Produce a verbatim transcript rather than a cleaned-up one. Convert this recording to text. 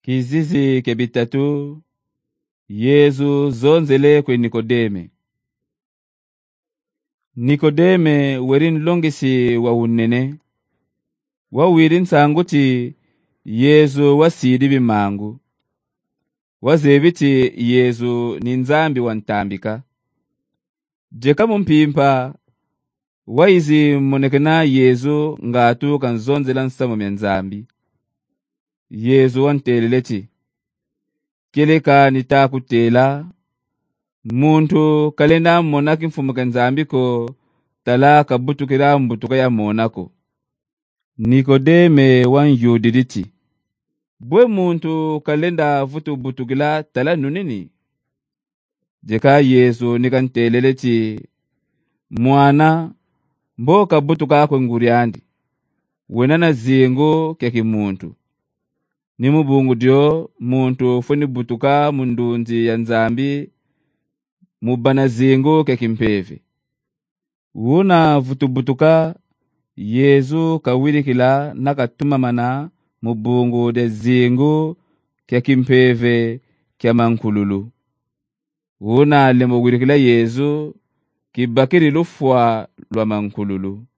Kizizi kebitatu Yesu zonzele kwe Nikodeme. Nikodeme werin longisi wa unene. Wa wirin sanguti Yesu wasidi bimangu. Wazebiti Yesu ninzambi wantambika. Jekamu mpimpa waizi monekena Yesu ngatu kanzonzela nsamo menzambi. Yesu wanteleleti. Keleka nitakutela. Muntu kalenda monaki mfumuka nzambi ko tala kabutukira mbutuka ya monako. Nikodeme wan yudiriti. Bwe muntu kalenda vutu butukila tala nunini. Jeka Yesu nikanteleleti. Mwana mboka butuka kwa nguriandi. Wenana zingo keki muntu. Nimu bungu dio muntu funi butuka mundunzi ya nzambi. Mubana zingo keki mpevi. Una vutu butuka Yesu kawirikila nakatuma mana mubungu de zingo keki mpeve kia mankululu. Una lemo wirikila Yesu kibakiri lufwa lwa mankululu.